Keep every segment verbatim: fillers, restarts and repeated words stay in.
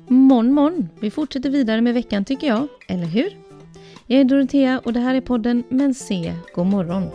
Mon mon, vi fortsätter vidare med veckan tycker jag, eller hur? Jag är Dorothea och det här är podden Men se, god morgon.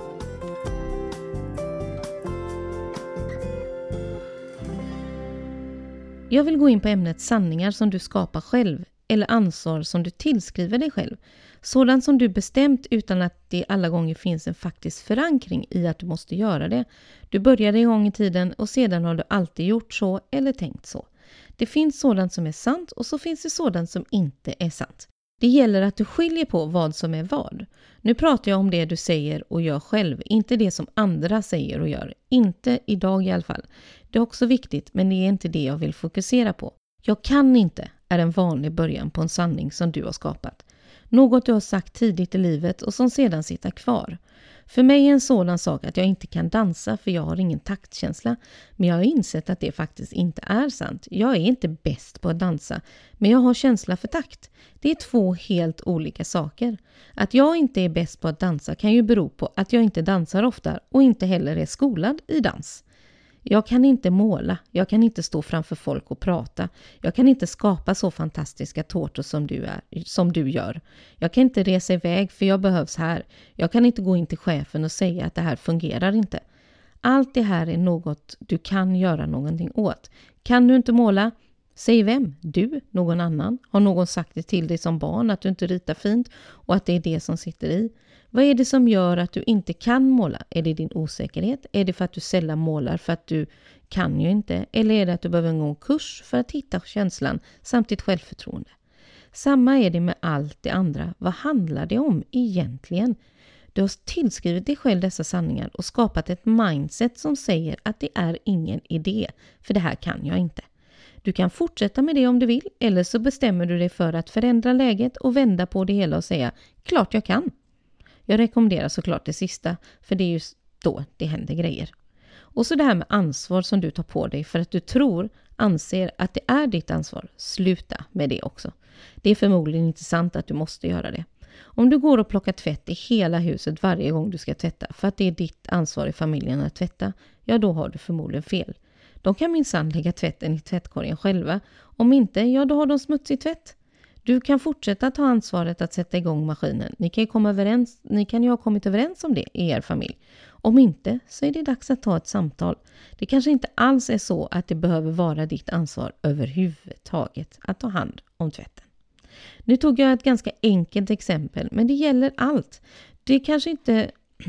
Jag vill gå in på ämnet sanningar som du skapar själv eller ansvar som du tillskriver dig själv. Sådant som du bestämt utan att det alla gånger finns en faktisk förankring i att du måste göra det. Du började en gång i tiden och sedan har du alltid gjort så eller tänkt så. Det finns sådant som är sant och så finns det sådant som inte är sant. Det gäller att du skiljer på vad som är vad. Nu pratar jag om det du säger och gör själv, inte det som andra säger och gör. Inte idag i alla fall. Det är också viktigt, men det är inte det jag vill fokusera på. Jag kan inte är en vanlig början på en sanning som du har skapat. Något du har sagt tidigt i livet och som sedan sitter kvar. För mig är en sådan sak att jag inte kan dansa för jag har ingen taktkänsla. Men jag har insett att det faktiskt inte är sant. Jag är inte bäst på att dansa, men jag har känsla för takt. Det är två helt olika saker. Att jag inte är bäst på att dansa kan ju bero på att jag inte dansar ofta och inte heller är skolad i dans. Jag kan inte måla, jag kan inte stå framför folk och prata. Jag kan inte skapa så fantastiska tårtor som du, är, som du gör. Jag kan inte resa iväg för jag behövs här. Jag kan inte gå in till chefen och säga att det här fungerar inte. Allt det här är något du kan göra någonting åt. Kan du inte måla? Säg vem? Du? Någon annan? Har någon sagt det till dig som barn att du inte ritar fint och att det är det som sitter i? Vad är det som gör att du inte kan måla? Är det din osäkerhet? Är det för att du sällan målar för att du kan ju inte? Eller är det att du behöver en kurs för att hitta känslan samt ditt självförtroende? Samma är det med allt det andra. Vad handlar det om egentligen? Du har tillskrivit dig själv dessa sanningar och skapat ett mindset som säger att det är ingen idé, för det här kan jag inte. Du kan fortsätta med det om du vill, eller så bestämmer du dig för att förändra läget och vända på det hela och säga, klart jag kan. Jag rekommenderar såklart det sista, för det är just då det händer grejer. Och så det här med ansvar som du tar på dig för att du tror, anser att det är ditt ansvar. Sluta med det också. Det är förmodligen inte sant att du måste göra det. Om du går och plockar tvätt i hela huset varje gång du ska tvätta för att det är ditt ansvar i familjen att tvätta, ja då har du förmodligen fel. De kan minsann lägga tvätten i tvättkorgen själva. Om inte, ja då har de smutsig tvätt. Du kan fortsätta ta ansvaret att sätta igång maskinen. Ni kan ju komma överens, ni kan ju ha kommit överens om det i er familj. Om inte så är det dags att ta ett samtal. Det kanske inte alls är så att det behöver vara ditt ansvar överhuvudtaget att ta hand om tvätten. Nu tog jag ett ganska enkelt exempel, men det gäller allt. Det kanske inte...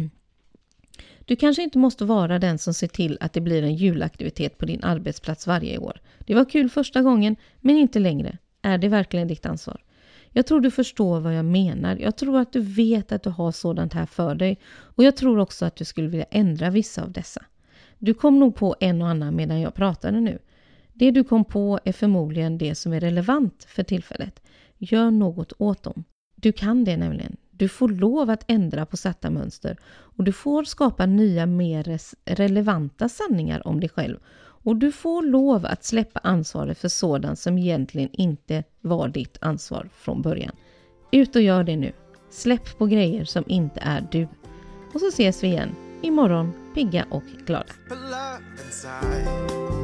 Du kanske inte måste vara den som ser till att det blir en julaktivitet på din arbetsplats varje år. Det var kul första gången, men inte längre. Är det verkligen ditt ansvar? Jag tror du förstår vad jag menar. Jag tror att du vet att du har sådant här för dig. Och jag tror också att du skulle vilja ändra vissa av dessa. Du kom nog på en och annan medan jag pratade nu. Det du kom på är förmodligen det som är relevant för tillfället. Gör något åt dem. Du kan det nämligen. Du får lov att ändra på satta mönster. Och du får skapa nya mer relevanta sanningar om dig själv. Och du får lov att släppa ansvaret för sådant som egentligen inte var ditt ansvar från början. Ut och gör det nu. Släpp på grejer som inte är du. Och så ses vi igen imorgon, pigga och glada.